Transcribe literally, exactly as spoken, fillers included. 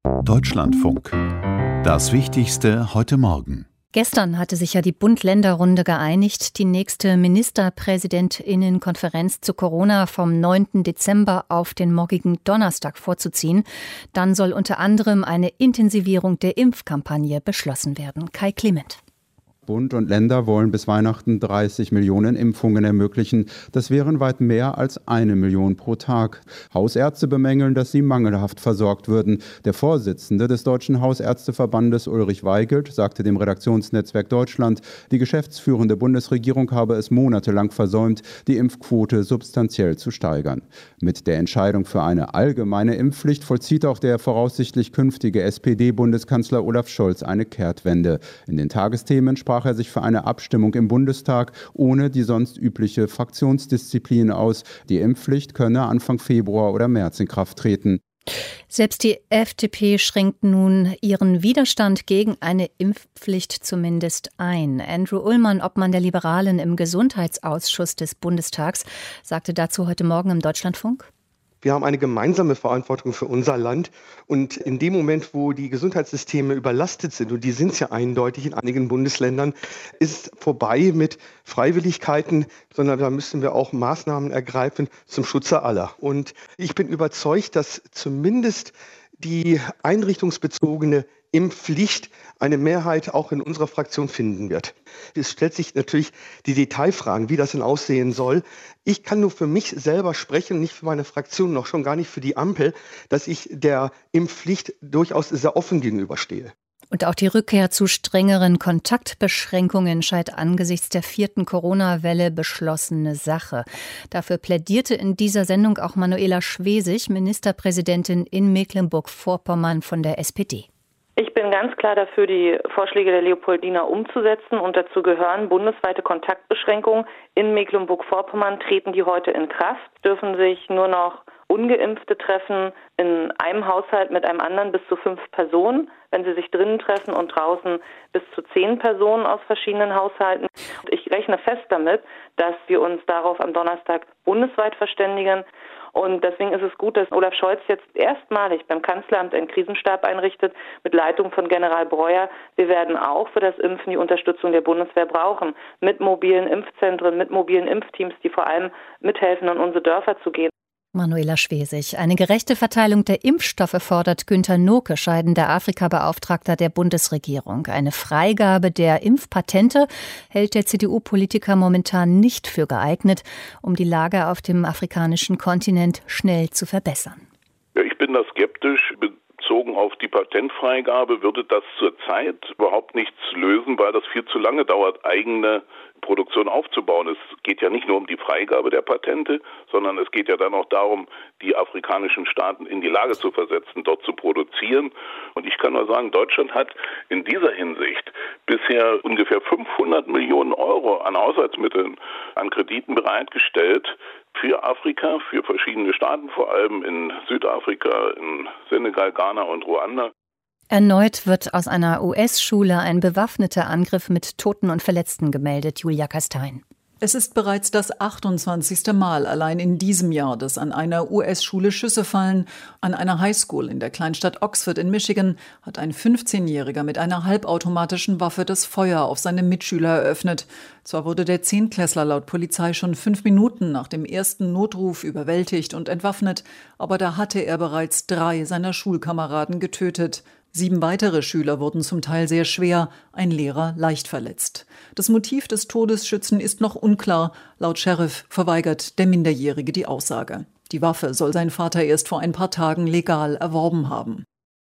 Deutschlandfunk. Das Wichtigste heute Morgen. Gestern hatte sich ja die Bund-Länder-Runde geeinigt, die nächste Ministerpräsidentinnenkonferenz zu Corona vom neunten Dezember auf den morgigen Donnerstag vorzuziehen. Dann soll unter anderem eine Intensivierung der Impfkampagne beschlossen werden. Kai Clement. Bund und Länder wollen bis Weihnachten dreißig Millionen Impfungen ermöglichen. Das wären weit mehr als eine Million pro Tag. Hausärzte bemängeln, dass sie mangelhaft versorgt würden. Der Vorsitzende des Deutschen Hausärzteverbandes Ulrich Weigelt sagte dem Redaktionsnetzwerk Deutschland, die geschäftsführende Bundesregierung habe es monatelang versäumt, die Impfquote substanziell zu steigern. Mit der Entscheidung für eine allgemeine Impfpflicht vollzieht auch der voraussichtlich künftige S P D-Bundeskanzler Olaf Scholz eine Kehrtwende. In den Tagesthemen sprach er sich für eine Abstimmung im Bundestag ohne die sonst übliche Fraktionsdisziplin aus. Die Impfpflicht könne Anfang Februar oder März in Kraft treten. Selbst die F D P schränkt nun ihren Widerstand gegen eine Impfpflicht zumindest ein. Andrew Ullmann, Obmann der Liberalen im Gesundheitsausschuss des Bundestags, sagte dazu heute Morgen im Deutschlandfunk: Wir haben eine gemeinsame Verantwortung für unser Land. Und in dem Moment, wo die Gesundheitssysteme überlastet sind, und die sind es ja eindeutig in einigen Bundesländern, ist vorbei mit Freiwilligkeiten, sondern da müssen wir auch Maßnahmen ergreifen zum Schutze aller. Und ich bin überzeugt, dass zumindest die einrichtungsbezogene Impfpflicht eine Mehrheit auch in unserer Fraktion finden wird. Es stellt sich natürlich die Detailfragen, wie das denn aussehen soll. Ich kann nur für mich selber sprechen, nicht für meine Fraktion, noch schon gar nicht für die Ampel, dass ich der Impfpflicht durchaus sehr offen gegenüberstehe. Und auch die Rückkehr zu strengeren Kontaktbeschränkungen scheint angesichts der vierten Corona-Welle beschlossene Sache. Dafür plädierte in dieser Sendung auch Manuela Schwesig, Ministerpräsidentin in Mecklenburg-Vorpommern von der S P D. Ich bin ganz klar dafür, die Vorschläge der Leopoldina umzusetzen, und dazu gehören bundesweite Kontaktbeschränkungen. In Mecklenburg-Vorpommern treten die heute in Kraft, dürfen sich nur noch Ungeimpfte treffen in einem Haushalt mit einem anderen bis zu fünf Personen, wenn sie sich drinnen treffen, und draußen bis zu zehn Personen aus verschiedenen Haushalten. Ich rechne fest damit, dass wir uns darauf am Donnerstag bundesweit verständigen. Und deswegen ist es gut, dass Olaf Scholz jetzt erstmalig beim Kanzleramt einen Krisenstab einrichtet mit Leitung von General Breuer. Wir werden auch für das Impfen die Unterstützung der Bundeswehr brauchen, mit mobilen Impfzentren, mit mobilen Impfteams, die vor allem mithelfen, in unsere Dörfer zu gehen. Manuela Schwesig. Eine gerechte Verteilung der Impfstoffe fordert Günther Noke, scheidender Afrika-Beauftragter der Bundesregierung. Eine Freigabe der Impfpatente hält der C D U-Politiker momentan nicht für geeignet, um die Lage auf dem afrikanischen Kontinent schnell zu verbessern. Ja, ich bin da skeptisch. Bezogen auf die Patentfreigabe würde das zurzeit überhaupt nichts lösen, weil das viel zu lange dauert, eigene Produktion aufzubauen. Es geht ja nicht nur um die Freigabe der Patente, sondern es geht ja dann auch darum, die afrikanischen Staaten in die Lage zu versetzen, dort zu produzieren. Und ich kann nur sagen, Deutschland hat in dieser Hinsicht bisher ungefähr fünfhundert Millionen Euro an Haushaltsmitteln, an Krediten bereitgestellt für Afrika, für verschiedene Staaten, vor allem in Südafrika, in Senegal, Ghana und Ruanda. Erneut wird aus einer U S-Schule ein bewaffneter Angriff mit Toten und Verletzten gemeldet. Julia Kastein. Es ist bereits das achtundzwanzigste Mal allein in diesem Jahr, dass an einer U S-Schule Schüsse fallen. An einer Highschool in der Kleinstadt Oxford in Michigan hat ein fünfzehnjähriger mit einer halbautomatischen Waffe das Feuer auf seine Mitschüler eröffnet. Zwar wurde der Zehntklässler laut Polizei schon fünf Minuten nach dem ersten Notruf überwältigt und entwaffnet, aber da hatte er bereits drei seiner Schulkameraden getötet. Sieben weitere Schüler wurden zum Teil sehr schwer, ein Lehrer leicht verletzt. Das Motiv des Todesschützen ist noch unklar. Laut Sheriff verweigert der Minderjährige die Aussage. Die Waffe soll sein Vater erst vor ein paar Tagen legal erworben haben.